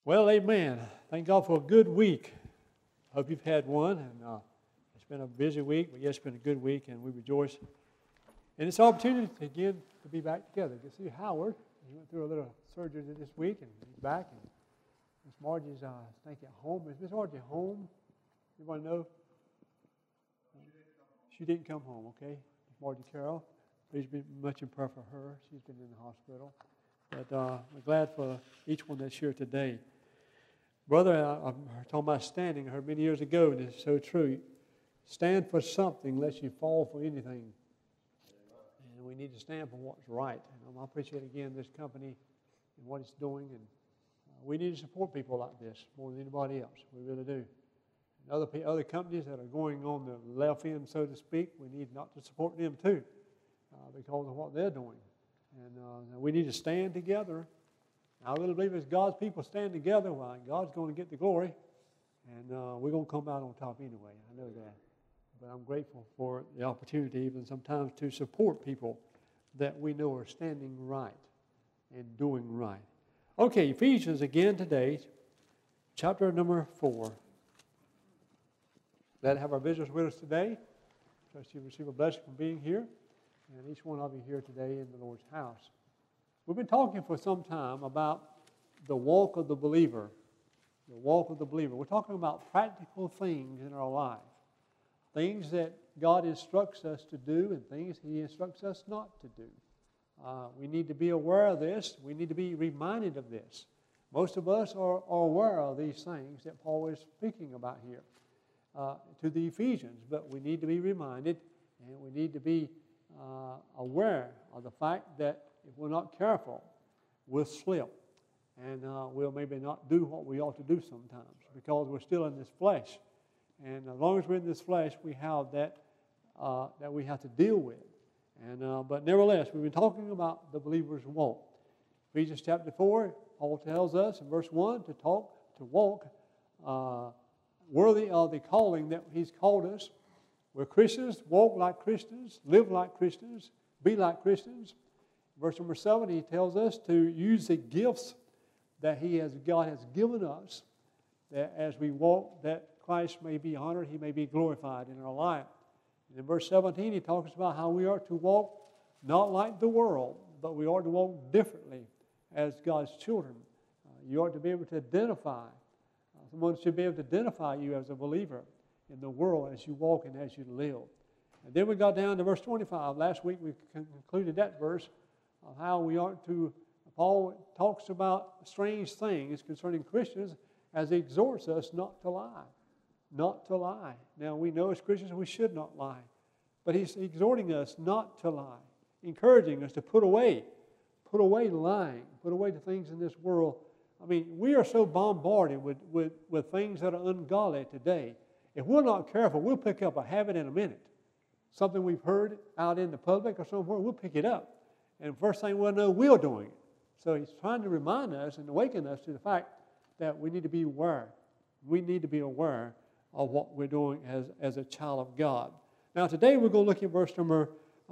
Well, amen. Thank God for a good week. Hope you've had one, and it's been a busy week, but yes, it's been a good week, and we rejoice. And it's an opportunity again to be back together. You can see Howard. He went through a little surgery this week, and he's back. And Miss Margie's, I think, at home. Is Miss Margie home? Everybody know? She didn't come home. Okay, Miss Margie Carroll. Please be much in prayer for her. She's been in the hospital. But we're glad for each one that's here today. Brother, I'm talking about standing. I heard many years ago, and it's so true. Stand for something lest you fall for anything. And we need to stand for what's right. And I appreciate, again, this company and what it's doing. And we need to support people like this more than anybody else. We really do. And other companies that are going on the left end, so to speak, we need not to support them too because of what they're doing. And we need to stand together. I really believe as God's people stand together, well, God's going to get the glory, and we're going to come out on top anyway. I know that. But I'm grateful for the opportunity even sometimes to support people that we know are standing right and doing right. Okay, Ephesians again today, chapter number 4. Glad to have our visitors with us today. Trust you receive a blessing from being here, and each one of you here today in the Lord's house. We've been talking for some time about the walk of the believer. The walk of the believer. We're talking about practical things in our life. Things that God instructs us to do and things He instructs us not to do. We need to be aware of this. We need to be reminded of this. Most of us are aware of these things that Paul is speaking about here to the Ephesians, but we need to be reminded and we need to be aware of the fact that if we're not careful, we'll slip. And we'll maybe not do what we ought to do sometimes because we're still in this flesh. And as long as we're in this flesh, we have that we have to deal with. And but nevertheless, we've been talking about the believer's walk. Ephesians chapter 4, Paul tells us in verse 1 to walk worthy of the calling that He's called us. We're Christians, walk like Christians, live like Christians, be like Christians. Verse number 7, he tells us to use the gifts that God has given us, that as we walk, that Christ may be honored, He may be glorified in our life. And in verse 17, he talks about how we are to walk not like the world, but we are to walk differently as God's children. You ought to be able to identify. Someone should be able to identify you as a believer in the world as you walk and as you live. And then we got down to verse 25. Last week we concluded that verse of how we aren't to. Paul talks about strange things concerning Christians as he exhorts us not to lie. Not to lie. Now we know as Christians we should not lie. But he's exhorting us not to lie. Encouraging us to put away lying. Put away the things in this world. I mean, we are so bombarded with things that are ungodly today. If we're not careful, we'll pick up a habit in a minute. Something we've heard out in the public or somewhere, we'll pick it up. And first thing we'll know, we're doing it. So he's trying to remind us and awaken us to the fact that we need to be aware. We need to be aware of what we're doing as a child of God. Now today we're going to look at verse number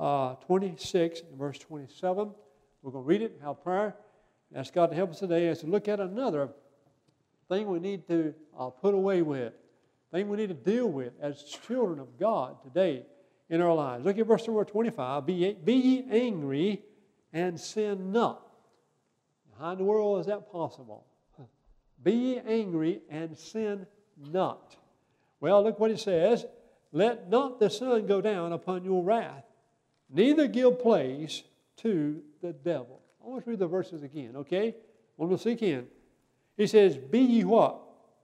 26 and verse 27. We're going to read it and have prayer. Ask God to help us today as to look at another thing we need to put away with. Thing we need to deal with as children of God today in our lives. Look at verse number 25. Be ye angry and sin not. How in the world is that possible? Be ye angry and sin not. Well, look what it says. Let not the sun go down upon your wrath, neither give place to the devil. I want to read the verses again, okay? I want to sink in. He says, be ye what?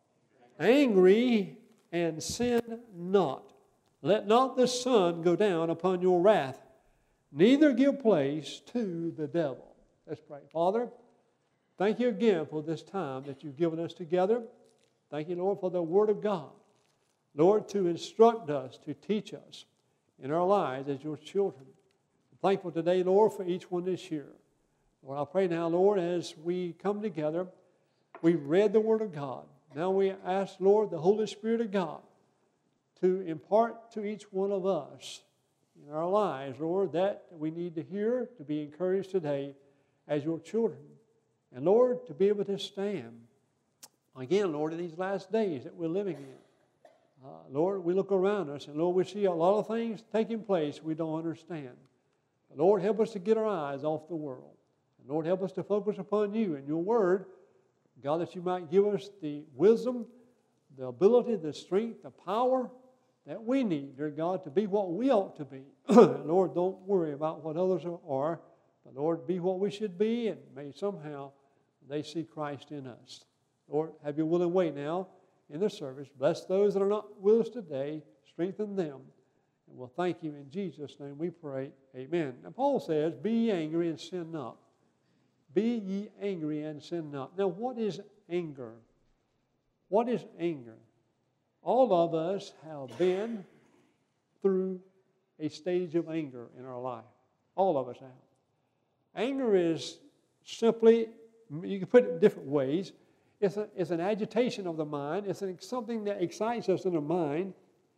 Angry and sin not. Let not the sun go down upon your wrath, neither give place to the devil. Let's pray. Father, thank you again for this time that you've given us together. Thank you, Lord, for the Word of God. Lord, to instruct us, to teach us in our lives as your children. I'm thankful today, Lord, for each one this year. Lord, I pray now, Lord, as we come together, we've read the Word of God. Now we ask, Lord, the Holy Spirit of God to impart to each one of us in our lives, Lord, that we need to hear, to be encouraged today as your children. And Lord, to be able to stand Again, Lord, in these last days that we're living in, Lord, we look around us, and Lord, we see a lot of things taking place we don't understand. But Lord, help us to get our eyes off the world. And Lord, help us to focus upon You and Your Word. God, that You might give us the wisdom, the ability, the strength, the power that we need, dear God, to be what we ought to be. Lord, don't worry about what others are, but Lord, be what we should be, and may somehow they see Christ in us. Lord, have Your will and way now in the service. Bless those that are not with us today. Strengthen them. And we'll thank You in Jesus' name we pray. Amen. Now Paul says, be ye angry and sin not. Be ye angry and sin not. Now what is anger? What is anger? All of us have been through a stage of anger in our life. All of us have. Anger is simply, you can put it in different ways. It's an agitation of the mind. It's something that excites us in the mind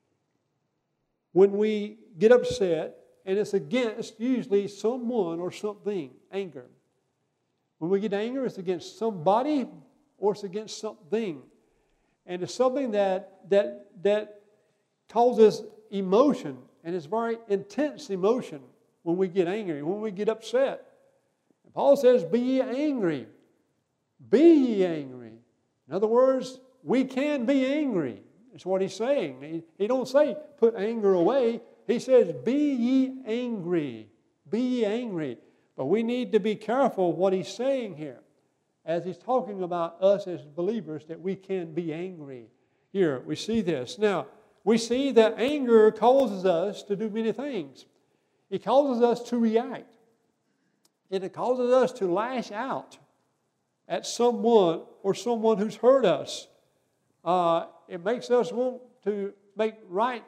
when we get upset, and it's against usually someone or something, anger. When we get angry, it's against somebody or it's against something. And it's something that causes emotion, and it's very intense emotion when we get angry, when we get upset. And Paul says, be ye angry. Be ye angry. In other words, we can be angry. That's what he's saying. He don't say put anger away. He says, be ye angry. Be ye angry. But we need to be careful what he's saying here, as he's talking about us as believers, that we can be angry. Here, we see this. Now, we see that anger causes us to do many things. It causes us to react. It causes us to lash out at someone or someone who's hurt us. It makes us want to make right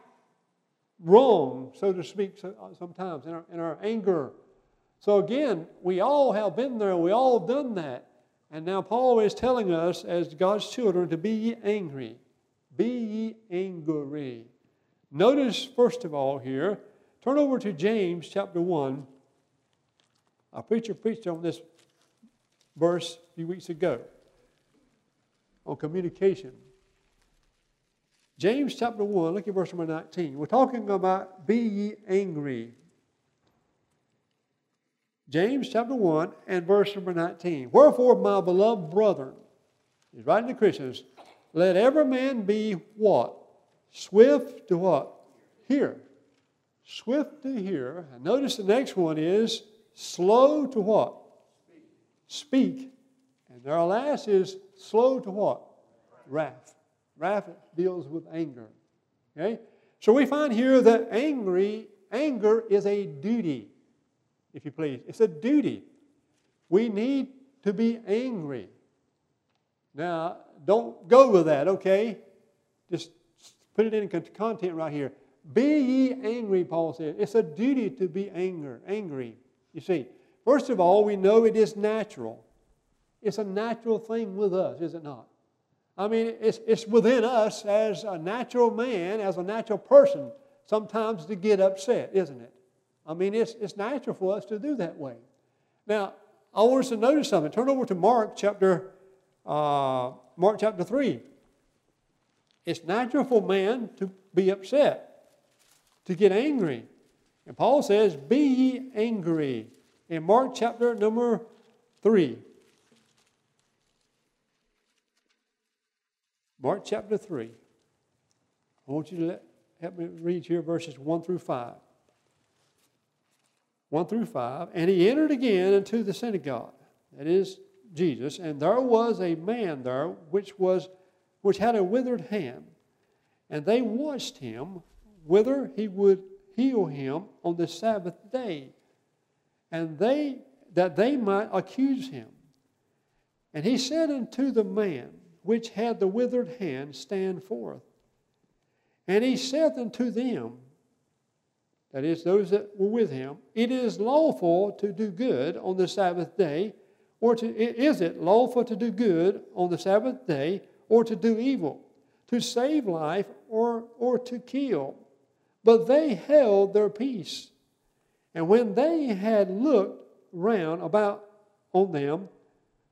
wrong, so to speak, sometimes in our anger. So again, we all have been there. We all have done that. And now Paul is telling us as God's children to be ye angry. Be ye angry. Notice, first of all here, turn over to James chapter 1. Our preacher preached on this verse a few weeks ago on communication. James chapter 1, look at verse number 19. We're talking about be ye angry. James chapter 1 and verse number 19. Wherefore, my beloved brethren, he's writing to Christians, let every man be what? Swift to what? Hear. Swift to hear. And notice the next one is slow to what? Speak. And our last is slow to what? Wrath. Wrath deals with anger. Okay? So we find here that anger is a duty, if you please. It's a duty. We need to be angry. Now, don't go with that, okay? Just put it in content right here. Be ye angry, Paul said. It's a duty to be angry. You see, first of all, we know it is natural. It's a natural thing with us, is it not? I mean, it's within us as a natural man, as a natural person, sometimes to get upset, isn't it? I mean, it's natural for us to do that way. Now, I want us to notice something. Turn over to Mark chapter 3. It's natural for man to be upset, to get angry. And Paul says, be ye angry. In Mark chapter number 3. Mark chapter 3. I want you to help me read here verses 1 through 5. 1 through 5. And he entered again into the synagogue, that is Jesus, and there was a man there which had a withered hand. And they watched him whether he would heal him on the Sabbath day, and that they might accuse him. And he said unto the man which had the withered hand, stand forth. And he saith unto them, that is, those that were with him, it is lawful to do good on the Sabbath day, is it lawful to do good on the Sabbath day, or to do evil, to save life, or to kill? But they held their peace. And when they had looked round about on them,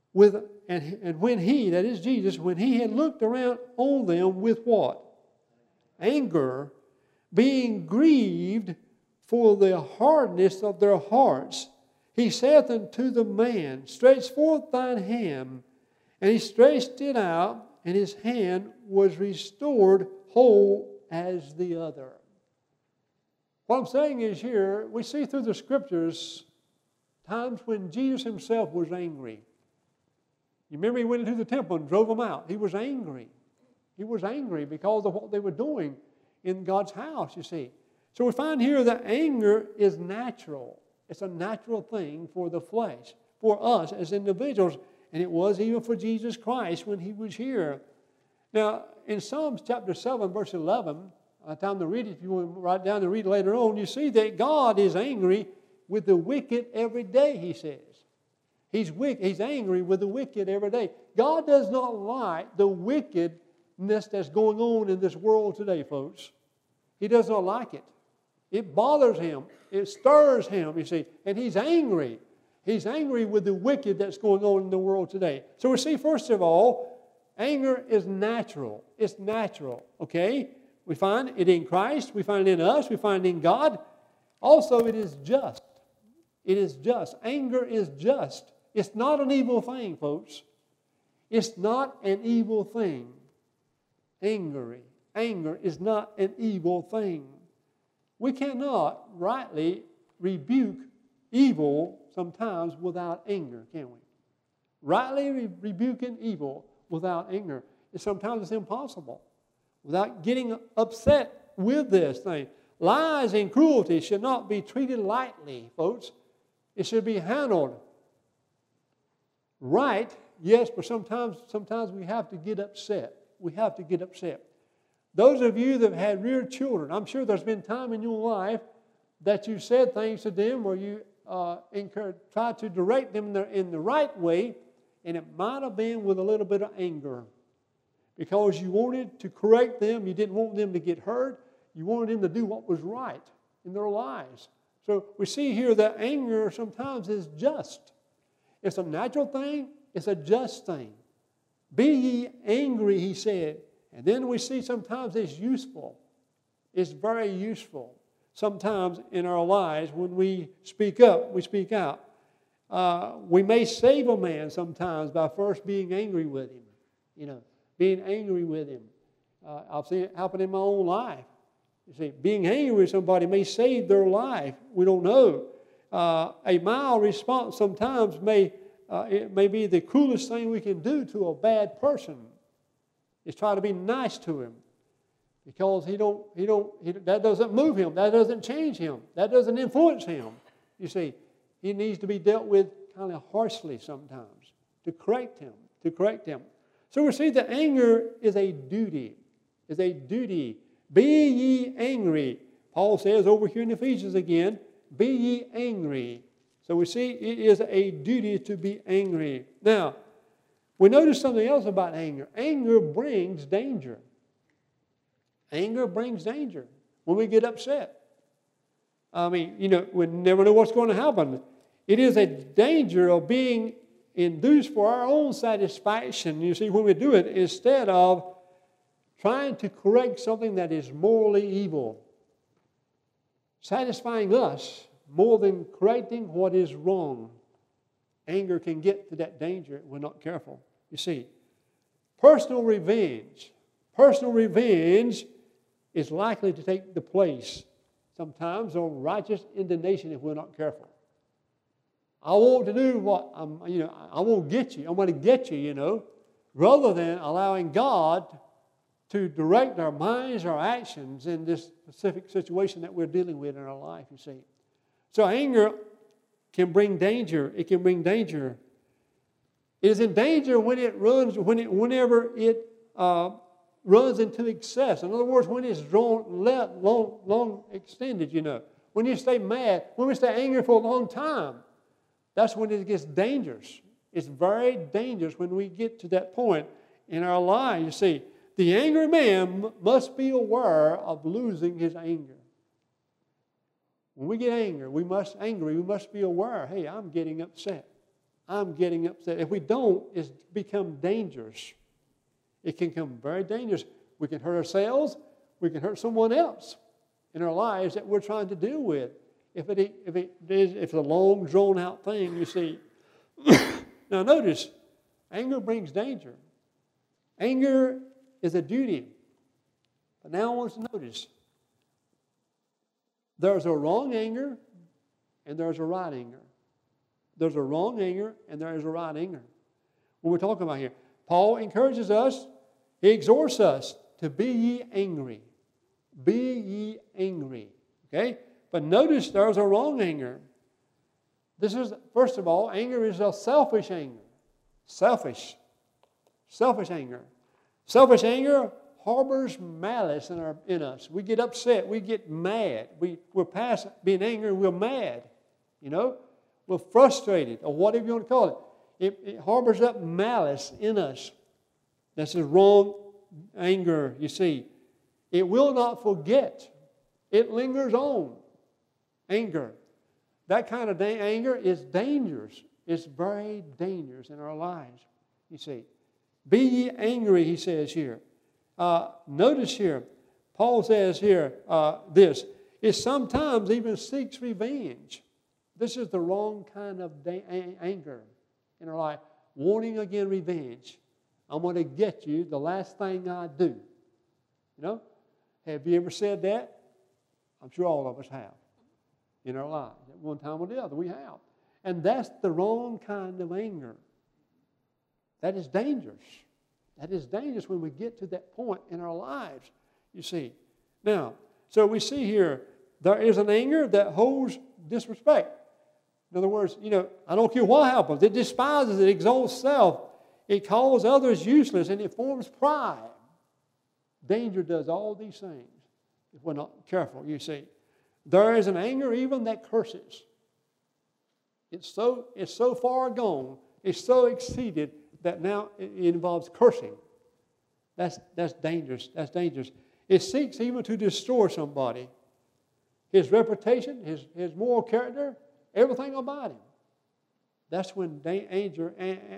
and when he, that is Jesus, when he had looked around on them with what? Anger, being grieved for the hardness of their hearts, he saith unto the man, stretch forth thine hand. And he stretched it out, and his hand was restored whole as the other. What I'm saying is here, we see through the Scriptures times when Jesus himself was angry. You remember he went into the temple and drove them out. He was angry. He was angry because of what they were doing in God's house, you see. So we find here that anger is natural. It's a natural thing for the flesh, for us as individuals. And it was even for Jesus Christ when he was here. Now, in Psalms chapter 7, verse 11, time to read it, if you want to write down and read it later on, you see that God is angry with the wicked every day, he says. He's angry with the wicked every day. God does not like the wickedness that's going on in this world today, folks. He does not like it. It bothers him. It stirs him, you see. And he's angry. He's angry with the wicked that's going on in the world today. So we see, first of all, anger is natural. It's natural, okay? We find it in Christ. We find it in us. We find it in God. Also, it is just. It is just. Anger is just. It's not an evil thing, folks. It's not an evil thing. Anger is not an evil thing. We cannot rightly rebuke evil sometimes without anger, can we? Rightly rebuking evil without anger. Sometimes it's impossible. Without getting upset with this thing. Lies and cruelty should not be treated lightly, folks. It should be handled right, yes, but sometimes we have to get upset. We have to get upset. Those of you that have had reared children, I'm sure there's been time in your life that you said things to them or you try to direct them in the right way, and it might have been with a little bit of anger because you wanted to correct them. You didn't want them to get hurt. You wanted them to do what was right in their lives. So we see here that anger sometimes is just. It's a natural thing. It's a just thing. Be ye angry, he said. And then we see sometimes it's useful. It's very useful. Sometimes in our lives when we speak up, we speak out. We may save a man sometimes by first being angry with him. Being angry with him. I've seen it happen in my own life. You see, being angry with somebody may save their life. We don't know. A mild response sometimes it may be the coolest thing we can do to a bad person. Is try to be nice to him. Because that doesn't move him. That doesn't change him. That doesn't influence him. You see, he needs to be dealt with kind of harshly sometimes to correct him. So we see that anger is a duty. Is a duty. Be ye angry. Paul says over here in Ephesians again, be ye angry. So we see it is a duty to be angry. Now, we notice something else about anger. Anger brings danger. Anger brings danger when we get upset. I mean, we never know what's going to happen. It is a danger of being induced for our own satisfaction, you see, when we do it, instead of trying to correct something that is morally evil. Satisfying us more than correcting what is wrong. Anger can get to that danger if we're not careful. You see, personal revenge is likely to take the place sometimes of righteous indignation if we're not careful. I want to do what I want to get you. I'm going to get you, rather than allowing God to direct our minds, our actions in this specific situation that we're dealing with in our life, you see. So anger can bring danger. It can bring danger. It is in danger whenever it runs into excess. In other words, when it's long extended, When you stay mad, when we stay angry for a long time, that's when it gets dangerous. It's very dangerous when we get to that point in our lives. You see, the angry man must be aware of losing his anger. When we get angry, we must be aware, hey, I'm getting upset. I'm getting upset. If we don't, it's become dangerous. It can become very dangerous. We can hurt ourselves. We can hurt someone else in our lives that we're trying to deal with. If it's a long, drawn-out thing, you see. Now notice, anger brings danger. Anger is a duty. But now I want you to notice, there's a wrong anger and there's a right anger. There's a wrong anger and there is a right anger. What we're talking about here. Paul encourages us, he exhorts us to be ye angry. Be ye angry. Okay? But notice there's a wrong anger. This is, first of all, anger is a selfish anger. Selfish anger. Selfish anger harbors malice in us. We get upset. We get mad. We're past being angry. We're mad. You know? We're frustrated, or whatever you want to call it. It harbors up malice in us. That's the wrong anger, you see. It will not forget. It lingers on. Anger. That kind of anger is dangerous. It's very dangerous in our lives, you see. Be ye angry, he says here. Notice here, Paul says here this. It sometimes even seeks revenge. This is the wrong kind of anger in our life. Wanting again revenge. I'm going to get you the last thing I do. You know? Have you ever said that? I'm sure all of us have in our lives. At one time or the other, we have. And that's the wrong kind of anger. That is dangerous. That is dangerous when we get to that point in our lives, you see. Now, so we see here, there is an anger that holds disrespect. In other words, you know, I don't care what happens. It despises, it exalts self. It calls others useless, and it forms pride. Danger does all these things if we're not careful, you see. There is an anger even that curses. It's so far gone, it's so exceeded that now it involves cursing. That's dangerous. That's dangerous. It seeks even to destroy somebody. His reputation, his moral character, everything about him. That's when anger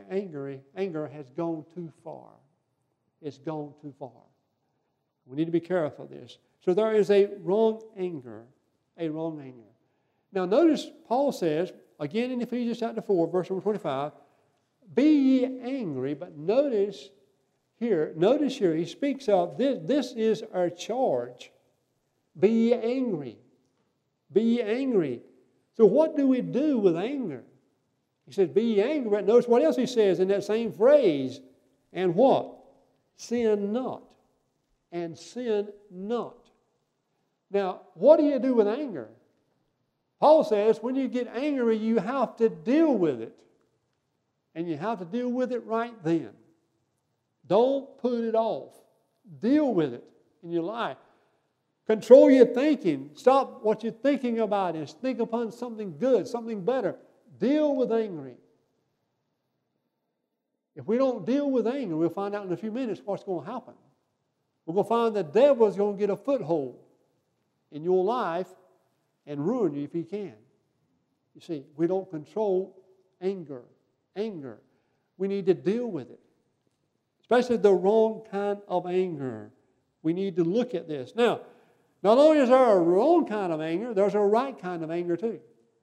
has gone too far. It's gone too far. We need to be careful of this. So there is a wrong anger. A wrong anger. Now notice Paul says, again in Ephesians chapter 4, verse number 25, be ye angry, but notice here, he speaks of this is our charge. Be ye angry. Be ye angry. So what do we do with anger? He says, be ye angry, but notice what else he says in that same phrase. And what? Sin not. And sin not. Now, what do you do with anger? Paul says when you get angry, you have to deal with it. And you have to deal with it right then. Don't put it off. Deal with it in your life. Control your thinking. Stop what you're thinking about and think upon something good, something better. Deal with anger. If we don't deal with anger, we'll find out in a few minutes what's going to happen. We're going to find the devil is going to get a foothold in your life and ruin you if he can. You see, we don't control anger. Anger. We need to deal with it. Especially the wrong kind of anger. We need to look at this. Now, not only is there a wrong kind of anger, there's a right kind of anger too.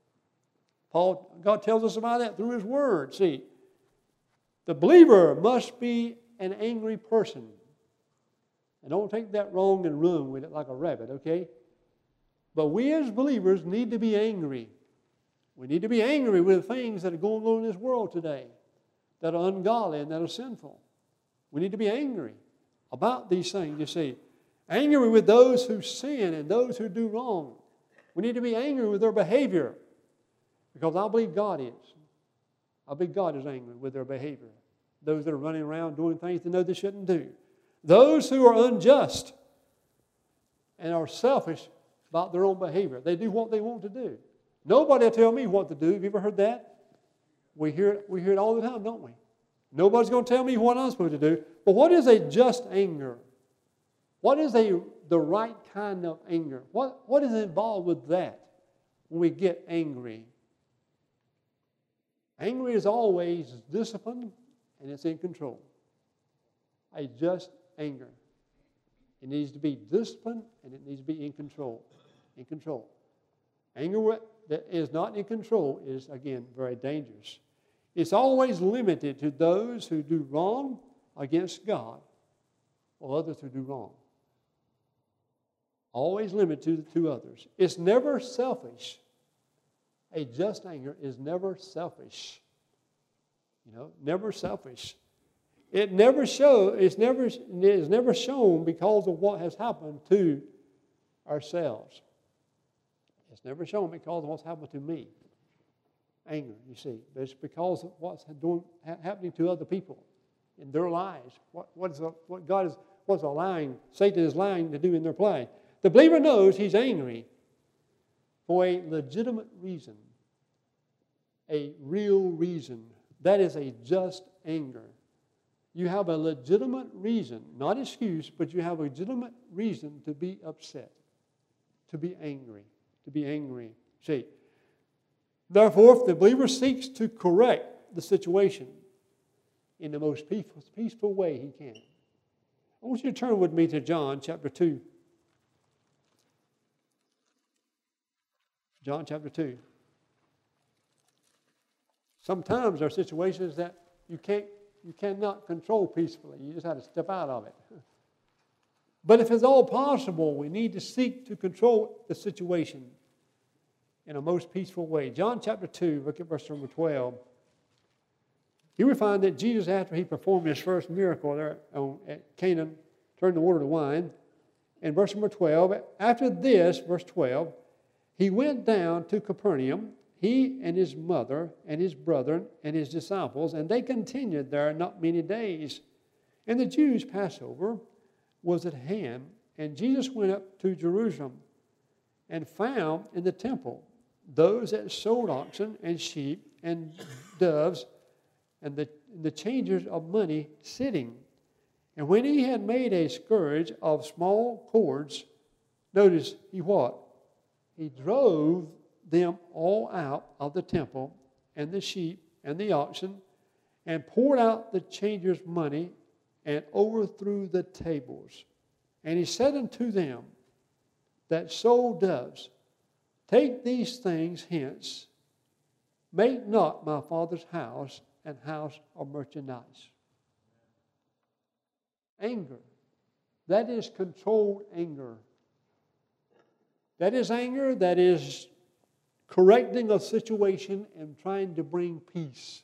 God tells us about that through His Word. See, the believer must be an angry person. And don't take that wrong and run with it like a rabbit, okay? But we as believers need to be angry. We need to be angry with things that are going on in this world today that are ungodly and that are sinful. We need to be angry about these things, you see. Angry with those who sin and those who do wrong. We need to be angry with their behavior because I believe God is. I believe God is angry with their behavior. Those that are running around doing things they know they shouldn't do. Those who are unjust and are selfish about their own behavior. They do what they want to do. Nobody will tell me what to do. Have you ever heard that? We hear it all the time, don't we? Nobody's going to tell me what I'm supposed to do. But what is a just anger? What is the right kind of anger? What is involved with that when we get angry? Anger is always disciplined and it's in control. A just anger. It needs to be disciplined and it needs to be in control. In control. Anger that is not in control is, again, very dangerous. It's always limited to those who do wrong against God or others who do wrong. Always limited to others. It's never selfish. A just anger is never selfish. Never selfish. It's never shown because of what has happened to ourselves. It's never shown because of what's happened to me. Anger, you see. But it's because of what's happening to other people in their lives. What's Satan is allowing to do in their play. The believer knows he's angry for a legitimate reason. A real reason. That is a just anger. You have a legitimate reason, not excuse, but you have a legitimate reason to be upset, to be angry, See, therefore, if the believer seeks to correct the situation in the most peaceful way he can, I want you to turn with me to John chapter 2. John chapter 2. Sometimes there are situations that you cannot control peacefully. You just have to step out of it. But if it's all possible, we need to seek to control the situation in a most peaceful way. John chapter 2, look at verse number 12. Here we find that Jesus, after he performed his first miracle there at Canaan, turned the water to wine. In verse number 12, after this, verse 12, he went down to Capernaum, he and his mother and his brethren and his disciples, and they continued there not many days. And the Jews' Passover was at hand, and Jesus went up to Jerusalem and found in the temple those that sold oxen and sheep and doves and the changers of money sitting. And when he had made a scourge of small cords, notice he what? He drove them all out of the temple, and the sheep and the oxen, and poured out the changers' money, and overthrew the tables. And he said unto them that sold doves, take these things hence, make not my Father's house an house of merchandise. Anger. That is controlled anger. That is anger that is correcting a situation and trying to bring peace.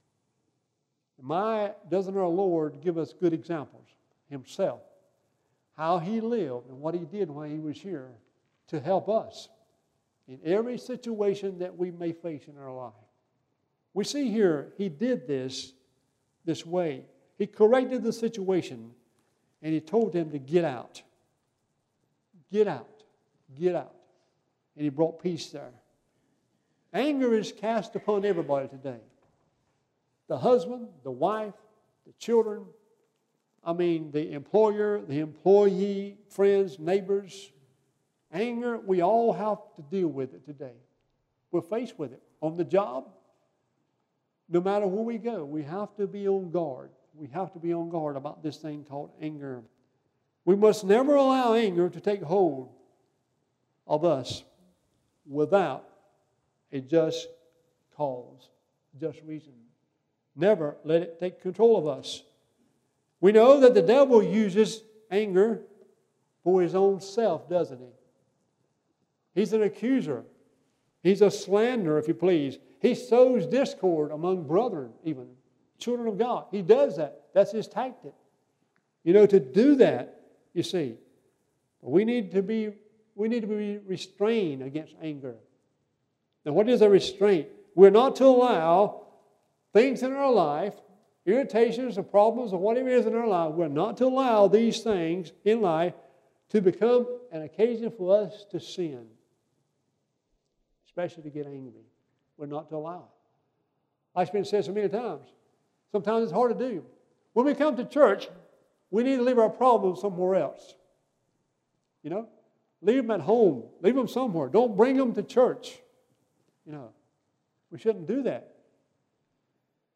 Doesn't our Lord give us good examples himself? How he lived and what he did when he was here to help us in every situation that we may face in our life. We see here he did this way. He corrected the situation and he told them to get out. Get out. Get out. And he brought peace there. Anger is cast upon everybody today. The husband, the wife, the children, the employer, the employee, friends, neighbors. Anger, we all have to deal with it today. We're faced with it. On the job, no matter where we go, we have to be on guard. We have to be on guard about this thing called anger. We must never allow anger to take hold of us without a just cause, just reason. Never let it take control of us. We know that the devil uses anger for his own self, doesn't he? He's an accuser. He's a slanderer, if you please. He sows discord among brethren, even children of God. He does that. That's his tactic. To do that, you see, we need to be restrained against anger. Now, what is a restraint? We're not to allow things in our life, irritations or problems or whatever it is in our life, we're not to allow these things in life to become an occasion for us to sin, especially to get angry. We're not to allow it. I've been said so many times. Sometimes it's hard to do. When we come to church, we need to leave our problems somewhere else. Leave them at home. Leave them somewhere. Don't bring them to church. We shouldn't do that.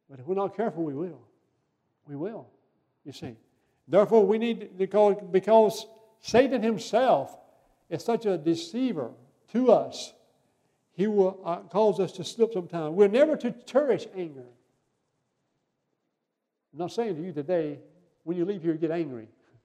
But if we're not careful, we will. We will, you see. Therefore, we need to because Satan himself is such a deceiver to us, he will cause us to slip sometimes. We're never to cherish anger. I'm not saying to you today, when you leave here, get angry.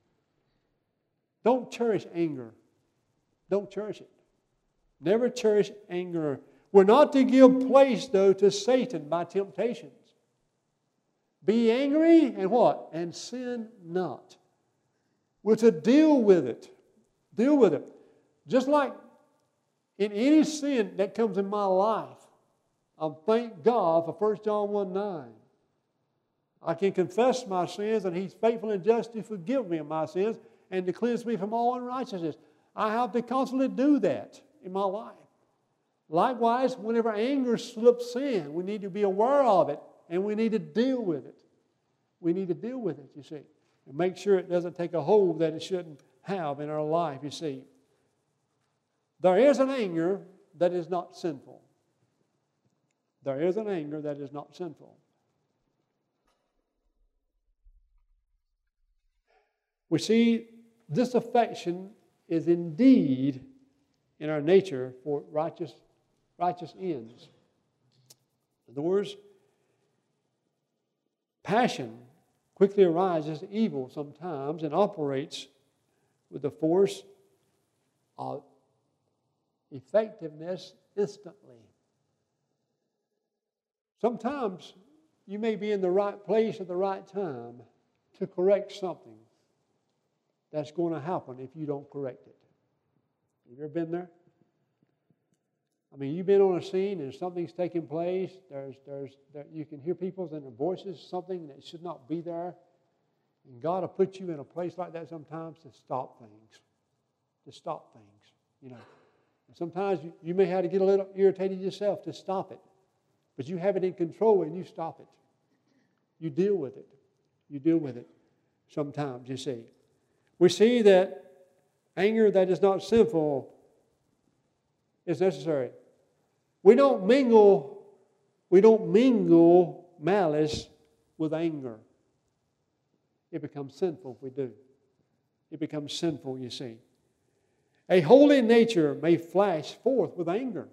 Don't cherish anger. Don't cherish it. Never cherish anger. We're not to give place, though, to Satan by temptations. Be angry and what? And sin not. We're to deal with it. Deal with it. Just like in any sin that comes in my life, I thank God for 1 John 1:9. I can confess my sins, and He's faithful and just to forgive me of my sins and to cleanse me from all unrighteousness. I have to constantly do that in my life. Likewise, whenever anger slips in, we need to be aware of it, and we need to deal with it. We need to deal with it, you see, and make sure it doesn't take a hold that it shouldn't have in our life, you see. There is an anger that is not sinful. There is an anger that is not sinful. We see this affection is indeed in our nature for righteous ends. In other words, passion quickly arises evil sometimes and operates with the force of effectiveness instantly. Sometimes you may be in the right place at the right time to correct something that's going to happen if you don't correct it. Have you ever been there? I mean, you've been on a scene and something's taking place. You can hear people's in their voices, something that should not be there. And God will put you in a place like that sometimes to stop things. To stop things, you know. And sometimes you may have to get a little irritated yourself to stop it. But you have it in control and you stop it. You deal with it. You deal with it sometimes, you see. We see that anger that is not sinful is necessary. We don't mingle malice with anger. It becomes sinful if we do. It becomes sinful, you see. A holy nature may flash forth with anger.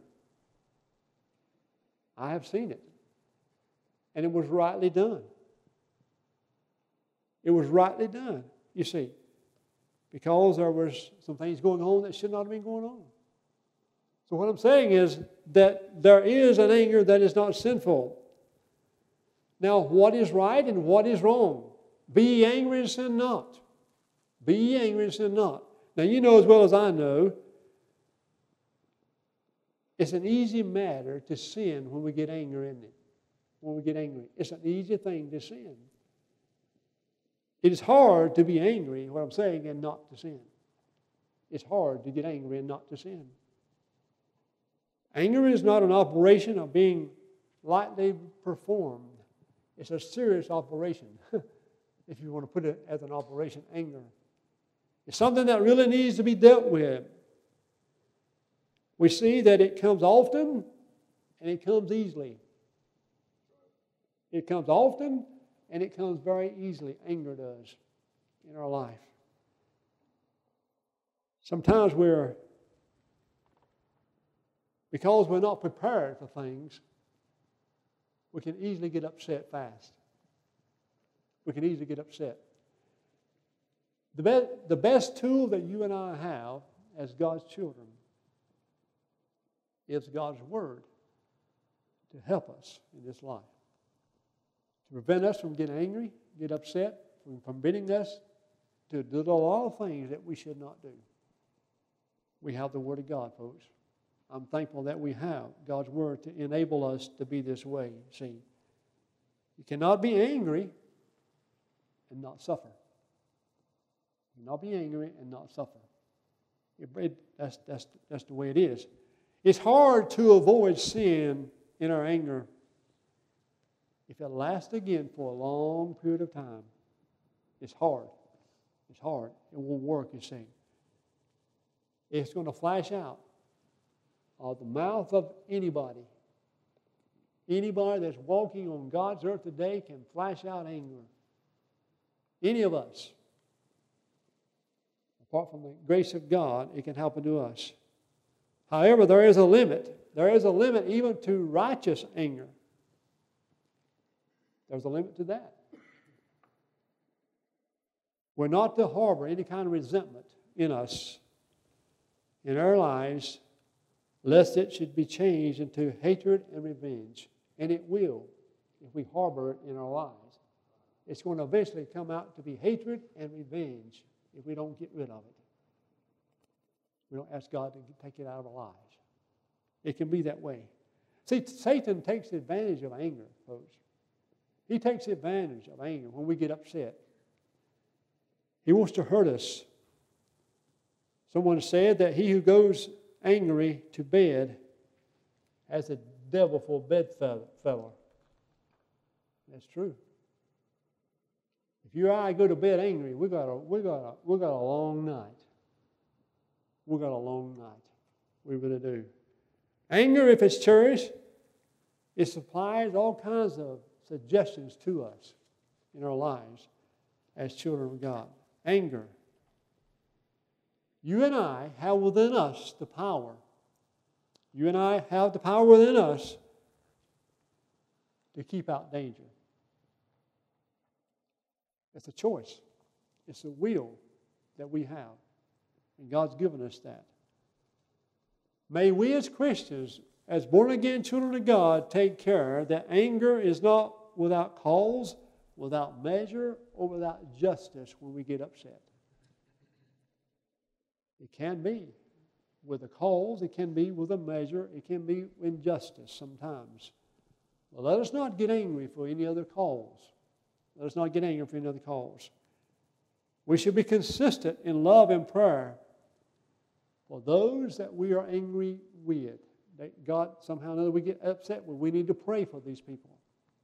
I have seen it. And it was rightly done. It was rightly done, you see. Because there was some things going on that should not have been going on. So what I'm saying is that there is an anger that is not sinful. Now, what is right and what is wrong? Be ye angry and sin not. Be ye angry and sin not. Now, you know as well as I know, it's an easy matter to sin when we get angry, isn't it? When we get angry. It's an easy thing to sin. It is hard to be angry, what I'm saying, and not to sin. It's hard to get angry and not to sin. Anger is not an operation of being lightly performed. It's a serious operation, if you want to put it as an operation, anger. It's something that really needs to be dealt with. We see that it comes often and it comes easily. It comes often and it comes very easily. Anger does in our life. Sometimes because we're not prepared for things, we can easily get upset fast. We can easily get upset. The best tool that you and I have as God's children is God's Word to help us in this life. To prevent us from getting angry, get upset, from permitting us to do a lot of things that we should not do. We have the Word of God, folks. I'm thankful that we have God's Word to enable us to be this way. See, you cannot be angry and not suffer. You cannot be angry and not suffer. That's the way it is. It's hard to avoid sin in our anger if it lasts again for a long period of time. It's hard. It's hard. It won't work, you see. It's going to flash out of the mouth of anybody Anybody that's walking on God's earth today can flash out anger. Any of us. Apart from the grace of God, it can happen to us. However, there is a limit. There is a limit even to righteous anger. There's a limit to that. We're not to harbor any kind of resentment in us, in our lives, lest it should be changed into hatred and revenge. And it will, if we harbor it in our lives. It's going to eventually come out to be hatred and revenge if we don't get rid of it. We don't ask God to take it out of our lives. It can be that way. See, Satan takes advantage of anger, folks. He takes advantage of anger when we get upset. He wants to hurt us. Someone said that he who goes angry to bed has a devil for a bedfellow. That's true. If you or I go to bed angry, we got a long night. We got a long night. We really do. Anger, if it's cherished, it supplies all kinds of suggestions to us in our lives as children of God. Anger. You and I have within us the power. You and I have the power within us to keep out danger. It's a choice. It's a will that we have. And God's given us that. May we as Christians, as born-again children of God, take care that anger is not without cause, without measure, or without justice when we get upset. It can be with a cause, it can be with a measure, it can be injustice sometimes. But let us not get angry for any other cause. Let us not get angry for any other cause. We should be consistent in love and prayer for those that we are angry with. That God, somehow or another, we get upset with. We need to pray for these people.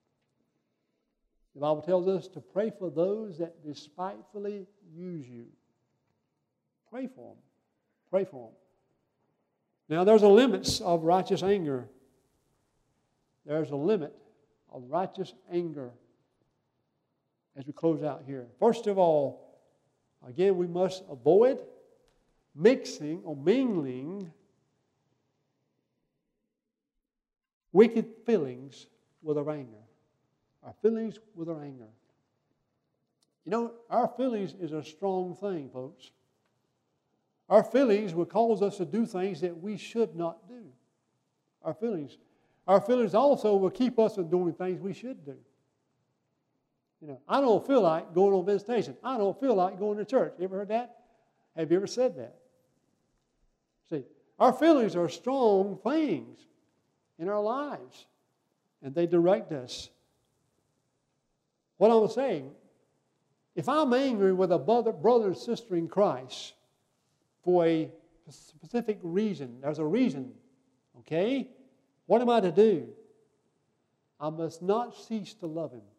The Bible tells us to pray for those that despitefully use you. Pray for them. Pray for them. Now, there's a limit of righteous anger. There's a limit of righteous anger as we close out here. First of all, again, we must avoid mixing or mingling wicked feelings with our anger. Our feelings with our anger. You know, our feelings is a strong thing, folks. Our feelings will cause us to do things that we should not do. Our feelings also will keep us from doing things we should do. You know, I don't feel like going on visitation. I don't feel like going to church. You ever heard that? Have you ever said that? See, our feelings are strong things in our lives, and they direct us. What I'm saying, if I'm angry with a brother or sister in Christ for a specific reason, there's a reason, okay? What am I to do? I must not cease to love him.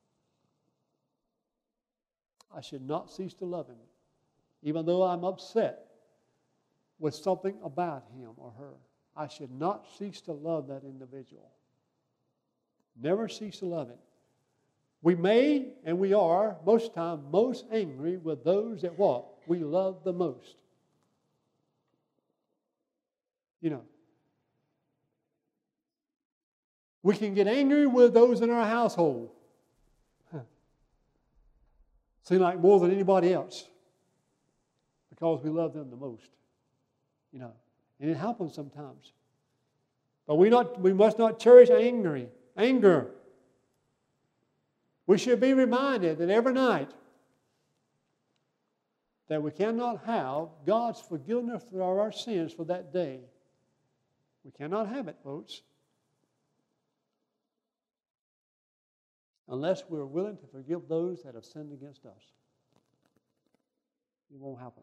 I should not cease to love him, even though I'm upset with something about him or her. I should not cease to love that individual. Never cease to love it. We may, and we are, most of the time, most angry with those that what? We love the most. You know, we can get angry with those in our household. Seem like more than anybody else because we love them the most. You know, and it happens sometimes. But we must not cherish anger. We should be reminded that every night that we cannot have God's forgiveness for our sins for that day. We cannot have it, folks, unless we're willing to forgive those that have sinned against us. It won't happen.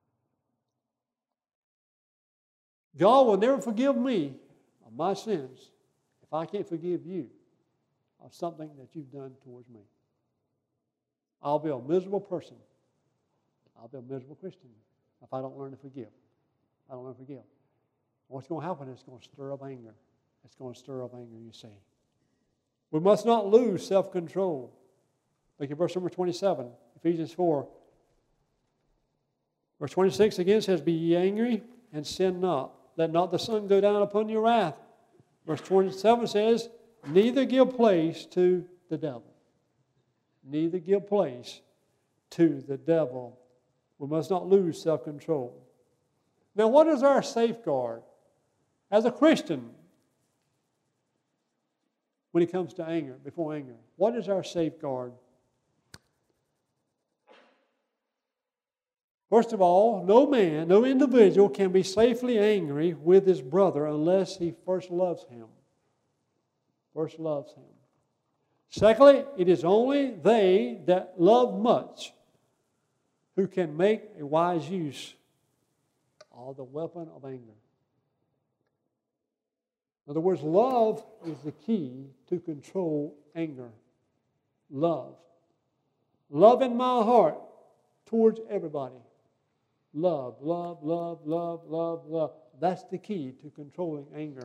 God will never forgive me of my sins if I can't forgive you of something that you've done towards me. I'll be a miserable person. I'll be a miserable Christian if I don't learn to forgive. I don't learn to forgive. What's going to happen is it's going to stir up anger. It's going to stir up anger, you see. We must not lose self-control. Look at verse number 27, Ephesians 4. Verse 26 again says, be ye angry and sin not. Let not the sun go down upon your wrath. Verse 27 says, neither give place to the devil. Neither give place to the devil. We must not lose self-control. Now, what is our safeguard as a Christian when it comes to anger, before anger? What is our safeguard? First of all, no man, no individual can be safely angry with his brother unless he first loves him. First loves him. Secondly, it is only they that love much who can make a wise use of the weapon of anger. In other words, love is the key to control anger. Love. Love in my heart towards everybody. Love, love, love, love, love, love. That's the key to controlling anger.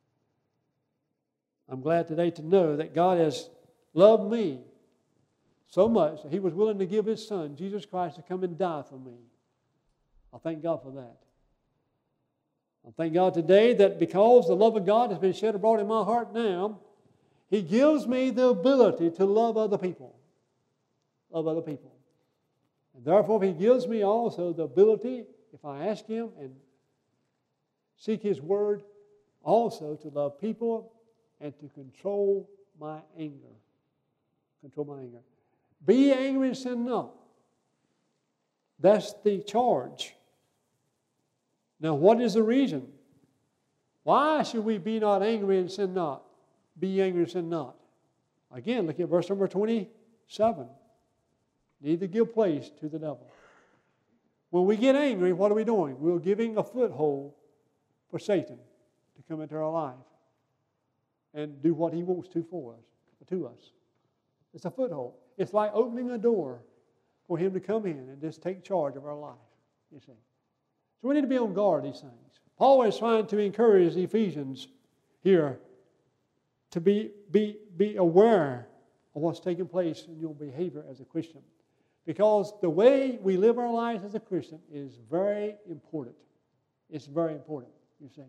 I'm glad today to know that God has loved me so much that He was willing to give His Son, Jesus Christ, to come and die for me. I thank God for that. I thank God today that because the love of God has been shed abroad in my heart now, He gives me the ability to love other people. Love other people. And therefore, He gives me also the ability, if I ask Him and seek His Word, also to love people and to control my anger. Control my anger. Be angry and sin not. That's the charge. Now, what is the reason? Why should we be not angry and sin not? Be angry and sin not. Again, look at verse number 27. Neither give place to the devil. When we get angry, what are we doing? We're giving a foothold for Satan to come into our life and do what he wants to for us, to us. It's a foothold. It's like opening a door for him to come in and just take charge of our life, you see. So we need to be on guard these things. Paul is trying to encourage the Ephesians here to be aware of what's taking place in your behavior as a Christian. Because the way we live our lives as a Christian is very important. It's very important, you see.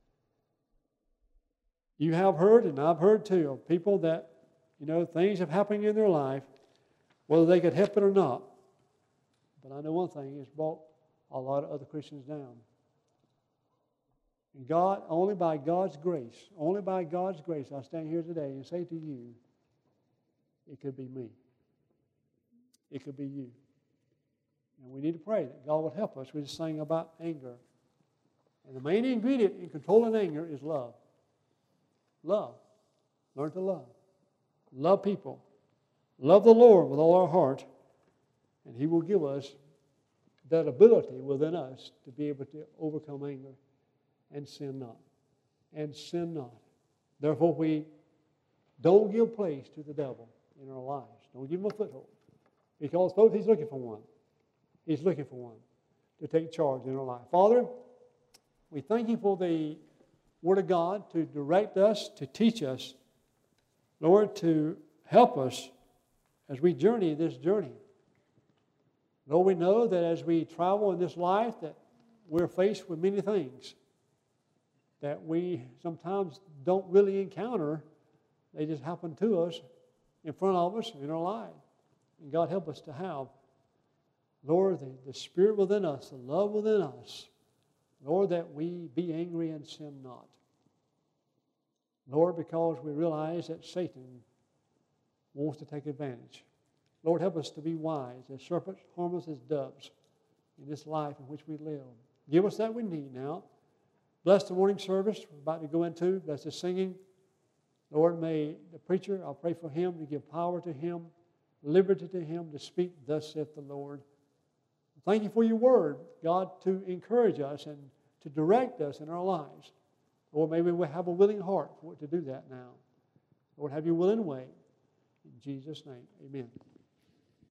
You have heard, and I've heard too, of people that, things have happened in their life, whether they could help it or not. But I know one thing, it's brought a lot of other Christians down. And God, only by God's grace, I stand here today and say to you, it could be me. It could be you. And we need to pray that God would help us. We just sang about anger. And the main ingredient in controlling anger is love. Love. Learn to love. Love people. Love the Lord with all our heart. And He will give us that ability within us to be able to overcome anger and sin not. And sin not. Therefore, we don't give place to the devil in our lives. Don't give him a foothold. Because, folks, he's looking for one. He's looking for one to take charge in our life. Father, we thank You for the Word of God to direct us, to teach us, Lord, to help us as we journey this journey. Lord, we know that as we travel in this life that we're faced with many things that we sometimes don't really encounter. They just happen to us, in front of us, in our life. And God, help us to have, Lord, the Spirit within us, the love within us. Lord, that we be angry and sin not. Lord, because we realize that Satan wants to take advantage. Lord, help us to be wise as serpents, harmless as doves in this life in which we live. Give us that we need now. Bless the morning service we're about to go into. Bless the singing. Lord, may the preacher, I'll pray for him to give power to him, liberty to him to speak, thus saith the Lord. Thank You for Your Word, God, to encourage us and to direct us in our lives. Lord, maybe we have a willing heart for it to do that now. Lord, have Your willing way. In Jesus' name, amen.